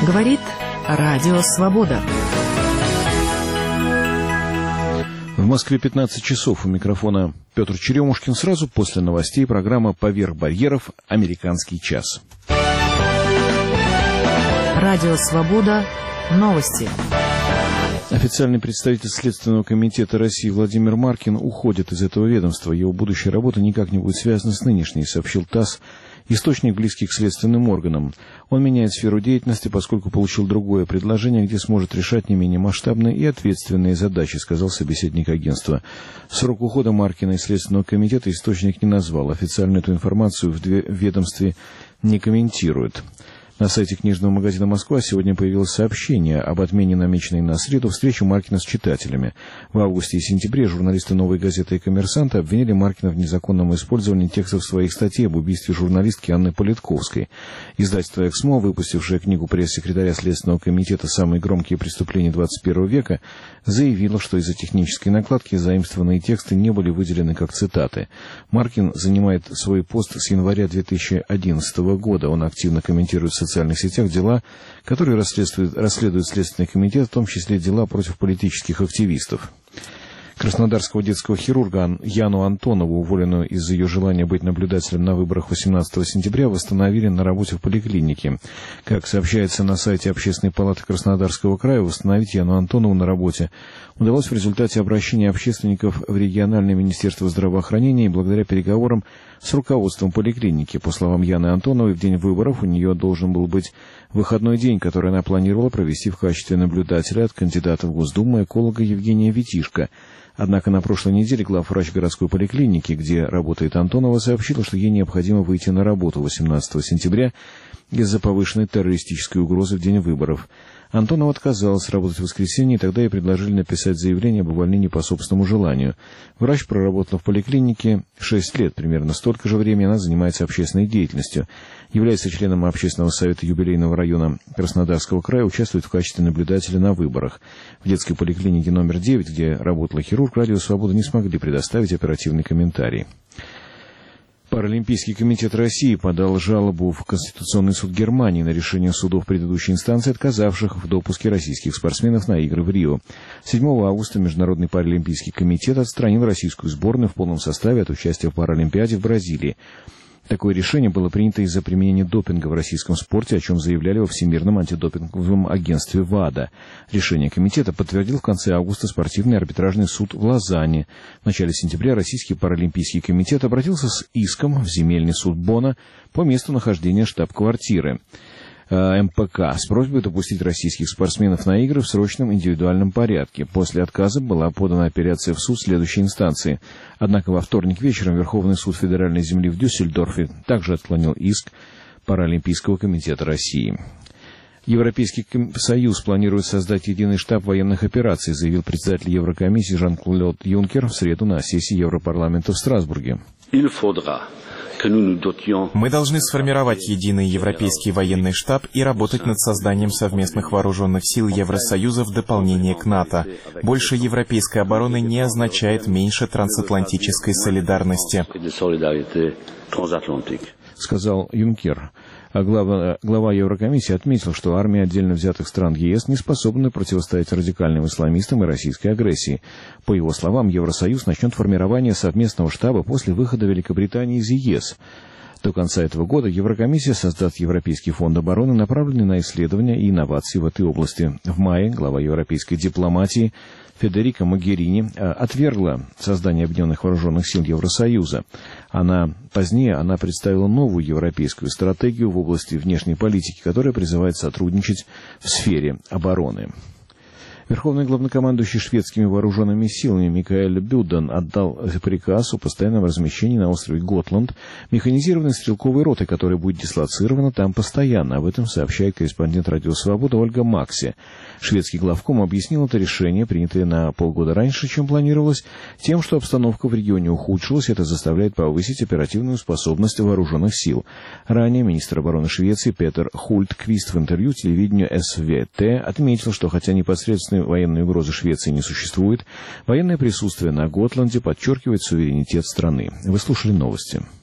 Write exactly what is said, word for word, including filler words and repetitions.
Говорит Радио Свобода. В Москве пятнадцать часов. У микрофона Петр Черемушкин. Сразу после новостей программа «Поверх барьеров. Американский час». Радио Свобода. Новости. Официальный представитель Следственного комитета России Владимир Маркин уходит из этого ведомства. Его будущая работа никак не будет связана с нынешней, сообщил ТАСС, источник, близкий к следственным органам. Он меняет сферу деятельности, поскольку получил другое предложение, где сможет решать не менее масштабные и ответственные задачи, сказал собеседник агентства. Срок ухода Маркина из Следственного комитета источник не назвал. Официально эту информацию в ведомстве не комментирует. На сайте книжного магазина «Москва» сегодня появилось сообщение об отмене намеченной на среду встречи Маркина с читателями. В августе и сентябре журналисты «Новой газеты» и «Коммерсанта» обвинили Маркина в незаконном использовании текстов своих статей об убийстве журналистки Анны Политковской. Издательство «Эксмо», выпустившее книгу пресс-секретаря Следственного комитета «Самые громкие преступления двадцать первого века», заявило, что из-за технической накладки заимствованные тексты не были выделены как цитаты. Маркин занимает свой пост с января две тысячи одиннадцатого года. Он активно комментирует в социальных сетях дела, которые расследует, расследует Следственный комитет, в том числе дела против политических активистов. Краснодарского детского хирурга Яну Антонову, уволенную из-за ее желания быть наблюдателем на выборах восемнадцатого сентября, восстановили на работе в поликлинике. Как сообщается на сайте Общественной палаты Краснодарского края, восстановить Яну Антонову на работе удалось в результате обращения общественников в региональное министерство здравоохранения и благодаря переговорам с руководством поликлиники. По словам Яны Антоновой, в день выборов у нее должен был быть выходной день, который она планировала провести в качестве наблюдателя от кандидата в Госдуму эколога Евгения Витишко. Однако на прошлой неделе главврач городской поликлиники, где работает Антонова, сообщила, что ей необходимо выйти на работу восемнадцатого сентября из-за повышенной террористической угрозы в день выборов. Антонова отказалась работать в воскресенье, и тогда ей предложили написать заявление об увольнении по собственному желанию. Врач проработала в поликлинике шесть лет, примерно столько же времени она занимается общественной деятельностью. Является членом общественного совета юбилейного района Краснодарского края, участвует в качестве наблюдателя на выборах. В детской поликлинике номер девять, где работала хирург, Радио Свобода не смогли предоставить оперативный комментарий. Паралимпийский комитет России подал жалобу в Конституционный суд Германии на решение судов предыдущей инстанции, отказавших в допуске российских спортсменов на игры в Рио. седьмого августа Международный паралимпийский комитет отстранил российскую сборную в полном составе от участия в Паралимпиаде в Бразилии. Такое решение было принято из-за применения допинга в российском спорте, о чем заявляли во Всемирном антидопинговом агентстве ВАДА. Решение комитета подтвердил в конце августа спортивный арбитражный суд в Лозанне. В начале сентября Российский паралимпийский комитет обратился с иском в земельный суд Бонна по месту нахождения штаб-квартиры эм пэ ка с просьбой допустить российских спортсменов на игры в срочном индивидуальном порядке. После отказа была подана апелляция в суд следующей инстанции. Однако во вторник вечером Верховный суд федеральной земли в Дюссельдорфе также отклонил иск Паралимпийского комитета России. Европейский Союз планирует создать единый штаб военных операций, заявил председатель Еврокомиссии Жан-Клод Юнкер в среду на сессии Европарламента в Страсбурге. Мы должны сформировать единый европейский военный штаб и работать над созданием совместных вооруженных сил Евросоюза в дополнение к НАТО. Больше европейской обороны не означает меньше трансатлантической солидарности, сказал Юнкер. А глава, глава Еврокомиссии отметил, что армии отдельно взятых стран ЕС не способны противостоять радикальным исламистам и российской агрессии. По его словам, Евросоюз начнет формирование совместного штаба после выхода Великобритании из ЕС. До конца этого года Еврокомиссия создаст Европейский фонд обороны, направленный на исследования и инновации в этой области. В мае глава европейской дипломатии Федерика Могерини отвергла создание Объединенных Вооруженных Сил Евросоюза. Она, позднее она представила новую европейскую стратегию в области внешней политики, которая призывает сотрудничать в сфере обороны. Верховный главнокомандующий шведскими вооруженными силами Микаэль Бюден отдал приказ о постоянном размещении на острове Готланд механизированной стрелковой роты, которая будет дислоцирована там постоянно. Об этом сообщает корреспондент Радио Свобода Ольга Макси. Шведский главком объяснил это решение, принятое на полгода раньше, чем планировалось, тем, что обстановка в регионе ухудшилась, это заставляет повысить оперативную способность вооруженных сил. Ранее министр обороны Швеции Петер Хультквист в интервью телевидению эс вэ тэ отметил, что хотя непосредственной военной угрозы Швеции не существует, военное присутствие на Готланде подчеркивает суверенитет страны. Вы слушали новости.